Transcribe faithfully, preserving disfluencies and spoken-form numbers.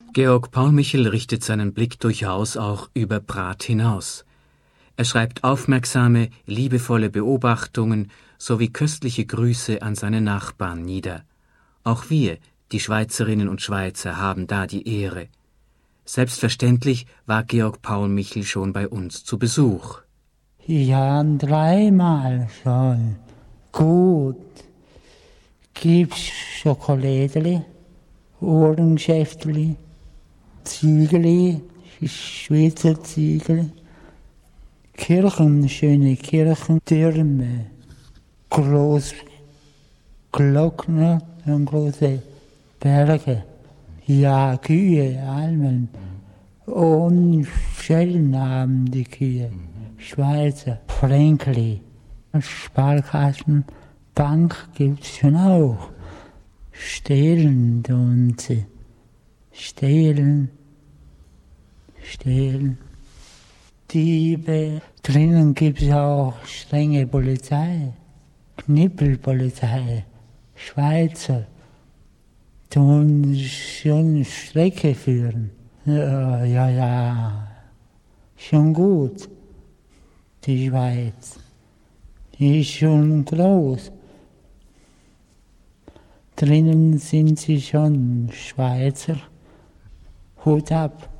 Georg Paul Michel richtet seinen Blick durchaus auch über Prat hinaus. Er schreibt aufmerksame, liebevolle Beobachtungen sowie köstliche Grüße an seine Nachbarn nieder. Auch wir, die Schweizerinnen und Schweizer, haben da die Ehre. Selbstverständlich war Georg Paul Michel schon bei uns zu Besuch. Ja, dreimal schon. Gut. Gibt's Schokolädeli, Ohrengeschäftli, Ziegeli, Schweizer Ziegeli, Kirchen, schöne Kirchentürme, groß Glocken und große Berge, ja, Kühe, Almen. Und Schellen haben die Kühe, Schweizer, Fränkli, Sparkassen, Bank gibt's schon auch. Stehlen tun sie. Stehlen, stehlen. Diebe. Drinnen gibt's auch strenge Polizei. Knippelpolizei. Schweizer. Tun schon Strecke führen. Ja, ja, ja. Schon gut. Die Schweiz. Die ist schon groß. Drinnen sind sie schon Schweizer. Hut ab.